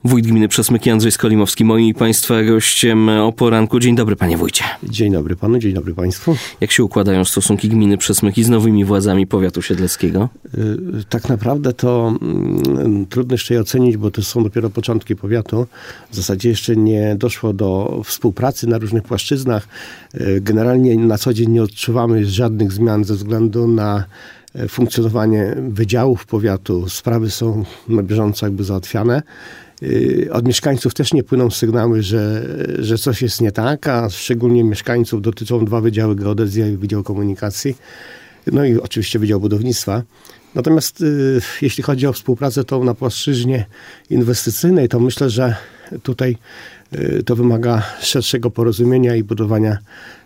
Wójt gminy Przesmyki Andrzej Skolimowski, moim i państwa gościem o poranku. Dzień dobry, panie wójcie. Dzień dobry panu, dzień dobry państwu. Jak się układają stosunki gminy Przesmyki z nowymi władzami powiatu siedleckiego? Tak naprawdę to trudno jeszcze je ocenić, bo to są dopiero początki powiatu. W zasadzie jeszcze nie doszło do współpracy na różnych płaszczyznach. Generalnie na co dzień nie odczuwamy żadnych zmian ze względu na funkcjonowanie wydziałów powiatu. Sprawy są na bieżąco jakby załatwiane. Od mieszkańców też nie płyną sygnały, że coś jest nie tak, a szczególnie mieszkańców dotyczą dwa wydziały: geodezja i wydział komunikacji. No i oczywiście wydział budownictwa. Natomiast jeśli chodzi o współpracę tą na płaszczyźnie inwestycyjnej, to myślę, że tutaj to wymaga szerszego porozumienia i budowania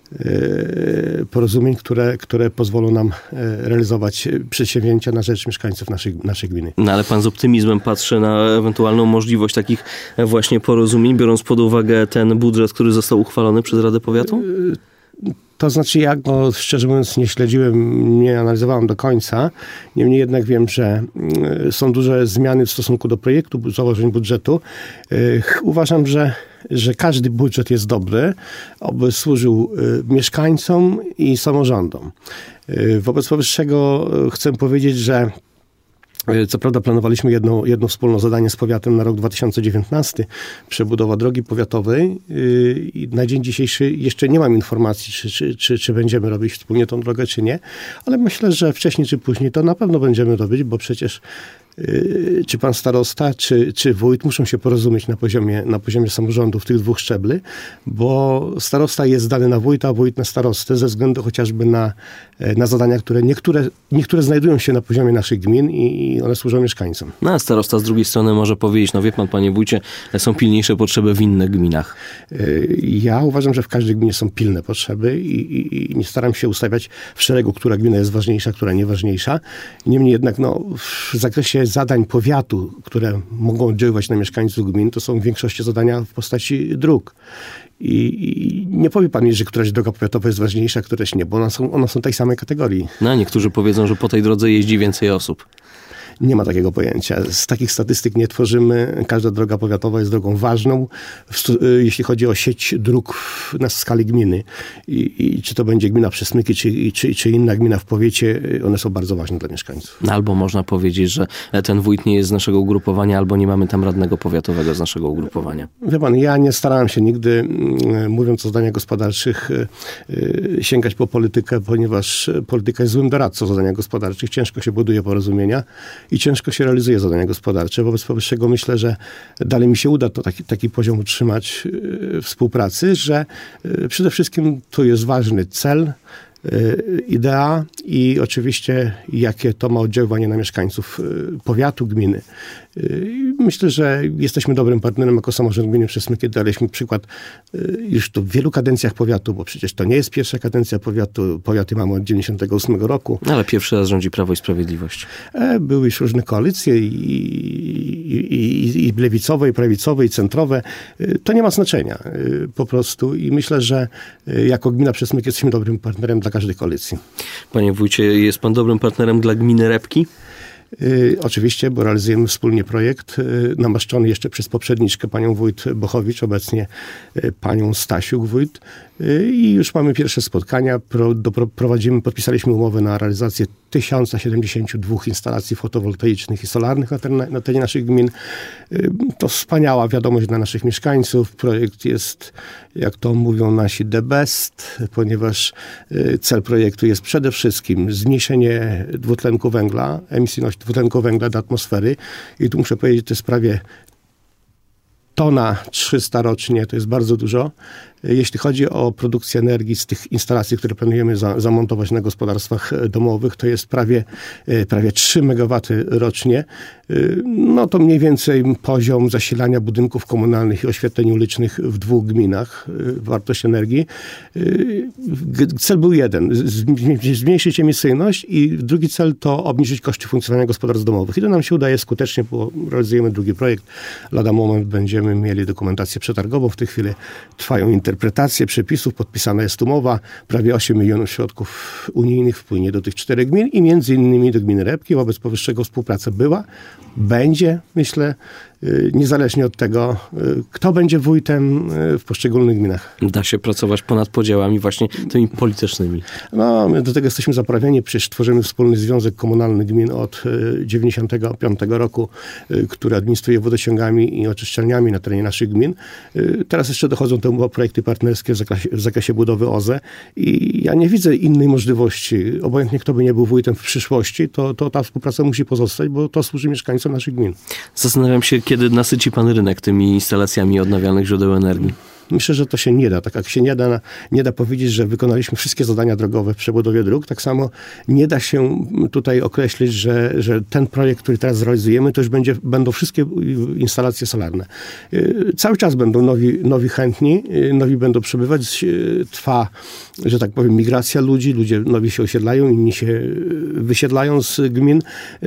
porozumień, które pozwolą nam realizować przedsięwzięcia na rzecz mieszkańców naszej gminy. No ale pan z optymizmem patrzy na ewentualną możliwość takich właśnie porozumień, biorąc pod uwagę ten budżet, który został uchwalony przez Radę Powiatu? To znaczy ja go, szczerze mówiąc, nie śledziłem, nie analizowałem do końca. Niemniej jednak wiem, że są duże zmiany w stosunku do projektu założeń budżetu. Uważam, że każdy budżet jest dobry, aby służył mieszkańcom i samorządom. Wobec powyższego chcę powiedzieć, że co prawda planowaliśmy jedno wspólne zadanie z powiatem na rok 2019, przebudowa drogi powiatowej. I na dzień dzisiejszy jeszcze nie mam informacji, czy będziemy robić wspólnie tą drogę, czy nie, ale myślę, że wcześniej czy później to na pewno będziemy robić, bo przecież czy pan starosta, czy wójt muszą się porozumieć na poziomie samorządów tych dwóch szczebli, bo starosta jest zdany na wójta, a wójt na starostę ze względu chociażby na zadania, które niektóre znajdują się na poziomie naszych gmin i one służą mieszkańcom. No a starosta z drugiej strony może powiedzieć, no wie pan, panie wójcie, są pilniejsze potrzeby w innych gminach. Ja uważam, że w każdej gminie są pilne potrzeby i nie staram się ustawiać w szeregu, która gmina jest ważniejsza, która nieważniejsza. Niemniej jednak w zakresie zadań powiatu, które mogą oddziaływać na mieszkańców gmin, to są w większości zadania w postaci dróg. I nie powie pan mi, że któraś droga powiatowa jest ważniejsza, któraś nie, bo one są tej samej kategorii. No, niektórzy powiedzą, że po tej drodze jeździ więcej osób. Nie ma takiego pojęcia. Z takich statystyk nie tworzymy. Każda droga powiatowa jest drogą ważną, jeśli chodzi o sieć dróg na skali gminy. I czy to będzie gmina Przesmyki, czy inna gmina w powiecie, one są bardzo ważne dla mieszkańców. No, albo można powiedzieć, że ten wójt nie jest z naszego ugrupowania, albo nie mamy tam radnego powiatowego z naszego ugrupowania. Wie pan, ja nie starałem się nigdy, mówiąc o zadaniach gospodarczych, sięgać po politykę, ponieważ polityka jest złym doradcą zadaniach gospodarczych. Ciężko się buduje porozumienia i ciężko się realizuje zadania gospodarcze. Wobec powyższego myślę, że dalej mi się uda to taki poziom utrzymać współpracy, że przede wszystkim tu jest ważny cel, idea i oczywiście jakie to ma oddziaływanie na mieszkańców powiatu, gminy. Myślę, że jesteśmy dobrym partnerem jako samorząd gminy Przesmyki. Daliśmy przykład już to w wielu kadencjach powiatu, bo przecież to nie jest pierwsza kadencja powiatu. Powiaty mamy od 98 roku. Ale pierwszy raz rządzi Prawo i Sprawiedliwość. Były już różne koalicje i lewicowe, i prawicowe, i centrowe. To nie ma znaczenia po prostu i myślę, że jako gmina Przesmyki jesteśmy dobrym partnerem dla każdej koalicji. Panie wójcie, jest pan dobrym partnerem dla gminy Repki? Oczywiście, bo realizujemy wspólnie projekt namaszczony jeszcze przez poprzedniczkę panią wójt Bochowicz, obecnie panią Stasiuk-wójt i już mamy pierwsze spotkania. Podpisaliśmy umowę na realizację 1072 instalacji fotowoltaicznych i solarnych na terenie naszych gmin. To wspaniała wiadomość dla naszych mieszkańców. Projekt jest, jak to mówią nasi, the best, ponieważ cel projektu jest przede wszystkim zmniejszenie dwutlenku węgla, emisyjności dwutlenku węgla do atmosfery i tu muszę powiedzieć, to jest prawie 1,3 tony rocznie, to jest bardzo dużo. Jeśli chodzi o produkcję energii z tych instalacji, które planujemy zamontować na gospodarstwach domowych, to jest prawie 3 MW rocznie. No to mniej więcej poziom zasilania budynków komunalnych i oświetleń ulicznych w 2 gminach, wartość energii. Cel był jeden, zmniejszyć emisyjność i drugi cel to obniżyć koszty funkcjonowania gospodarstw domowych. I to nam się udaje skutecznie, bo realizujemy drugi projekt. Lada moment będziemy będziemy mieli dokumentację przetargową. W tej chwili trwają interpretacje przepisów, podpisana jest umowa. Prawie 8 milionów środków unijnych wpłynie do tych 4 gmin i między innymi do gminy Rebki. Wobec powyższego współpraca była, będzie, myślę, niezależnie od tego, kto będzie wójtem w poszczególnych gminach. Da się pracować ponad podziałami właśnie tymi politycznymi. No, my do tego jesteśmy zaprawieni. Przecież tworzymy wspólny Związek Komunalny Gmin od 1995 roku, który administruje wodociągami i oczyszczalniami na terenie naszych gmin. Teraz jeszcze dochodzą te projekty partnerskie w zakresie budowy OZE i ja nie widzę innej możliwości. Obojętnie kto by nie był wójtem w przyszłości, to ta współpraca musi pozostać, bo to służy mieszkańcom naszych gmin. Zastanawiam się, kiedy nasyci pan rynek tymi instalacjami odnawialnych źródeł energii. Myślę, że to się nie da. Tak jak się nie da powiedzieć, że wykonaliśmy wszystkie zadania drogowe w przebudowie dróg, tak samo nie da się tutaj określić, że ten projekt, który teraz zrealizujemy, to już będą wszystkie instalacje solarne. Cały czas będą nowi chętni, nowi będą przybywać. Trwa, że tak powiem, migracja ludzi. Ludzie nowi się osiedlają, inni się wysiedlają z gmin.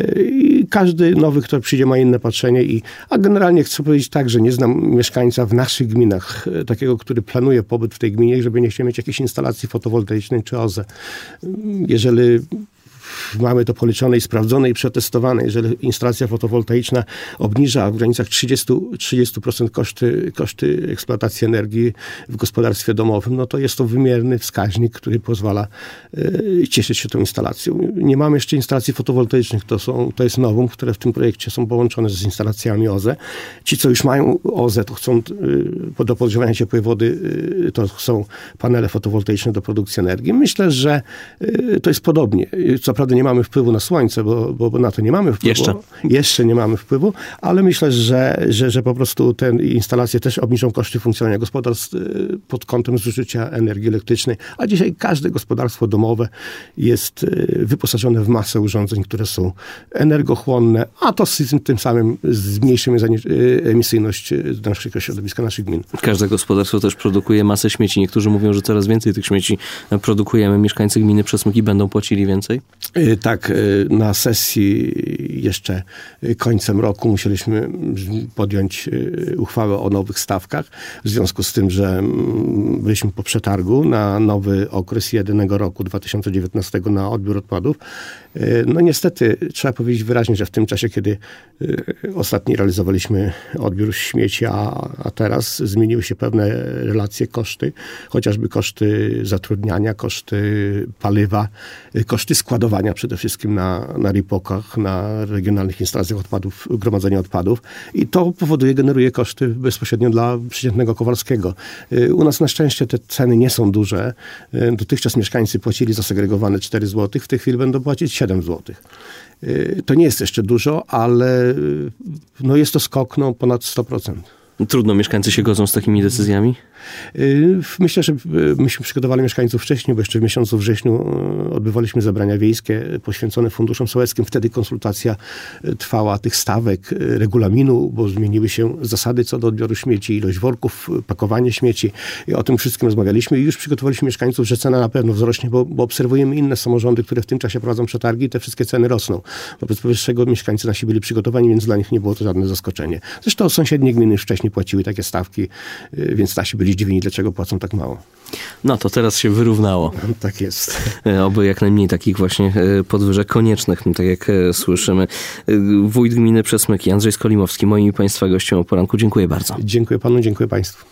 I każdy nowy, kto przyjdzie, ma inne patrzenie. A generalnie chcę powiedzieć tak, że nie znam mieszkańca w naszych gminach, takiego, który planuje pobyt w tej gminie, żeby nie chciał mieć jakiejś instalacji fotowoltaicznej czy OZE. Jeżeli mamy to policzone i sprawdzone i przetestowane, jeżeli instalacja fotowoltaiczna obniża w granicach 30% koszty eksploatacji energii w gospodarstwie domowym, no to jest to wymierny wskaźnik, który pozwala cieszyć się tą instalacją. Nie mamy jeszcze instalacji fotowoltaicznych, to jest novum, które w tym projekcie są połączone z instalacjami OZE. Ci, co już mają OZE, to chcą do podgrzewania ciepłej wody, to są panele fotowoltaiczne do produkcji energii. Myślę, że to jest podobnie. Co prawda nie mamy wpływu na słońce, bo na to nie mamy wpływu. Jeszcze nie mamy wpływu, ale myślę, że po prostu te instalacje też obniżą koszty funkcjonowania gospodarstw pod kątem zużycia energii elektrycznej. A dzisiaj każde gospodarstwo domowe jest wyposażone w masę urządzeń, które są energochłonne, a to tym samym zmniejszymy emisyjność naszego środowiska, naszych gmin. Każde gospodarstwo też produkuje masę śmieci. Niektórzy mówią, że coraz więcej tych śmieci produkujemy. Mieszkańcy gminy Przesmyki będą płacili więcej? Tak, na sesji jeszcze końcem roku musieliśmy podjąć uchwałę o nowych stawkach. W związku z tym, że byliśmy po przetargu na nowy okres jednego roku 2019 na odbiór odpadów. No niestety trzeba powiedzieć wyraźnie, że w tym czasie, kiedy ostatni realizowaliśmy odbiór śmieci, a teraz zmieniły się pewne relacje, koszty, chociażby koszty zatrudniania, koszty paliwa, koszty składowania przede wszystkim na RIPOK-ach, na regionalnych instalacjach odpadów, gromadzenia odpadów i to generuje koszty bezpośrednio dla przeciętnego Kowalskiego. U nas na szczęście te ceny nie są duże. Dotychczas mieszkańcy płacili za segregowane 4 zł, w tej chwili będą płacić 7 zł. To nie jest jeszcze dużo, ale no jest to skok ponad 100%. Trudno mieszkańcy się godzą z takimi decyzjami? Myślę, że myśmy przygotowali mieszkańców wcześniej, bo jeszcze w miesiącu wrześniu odbywaliśmy zebrania wiejskie poświęcone funduszom sołeckim. Wtedy konsultacja trwała tych stawek, regulaminu, bo zmieniły się zasady co do odbioru śmieci, ilość worków, pakowanie śmieci. I o tym wszystkim rozmawialiśmy i już przygotowaliśmy mieszkańców, że cena na pewno wzrośnie, bo obserwujemy inne samorządy, które w tym czasie prowadzą przetargi i te wszystkie ceny rosną. Wobec powyższego mieszkańcy nasi byli przygotowani, więc dla nich nie było to żadne zaskoczenie. Zresztą sąsiednie gminy już wcześniej płaciły takie stawki, więc nasi byli zdziwieni, dlaczego płacą tak mało. No to teraz się wyrównało. Tak jest. Oby jak najmniej takich właśnie podwyżek koniecznych, tak jak słyszymy. Wójt gminy Przesmyki, Andrzej Skolimowski, moim i państwa gościem o poranku. Dziękuję bardzo. Dziękuję panu, dziękuję państwu.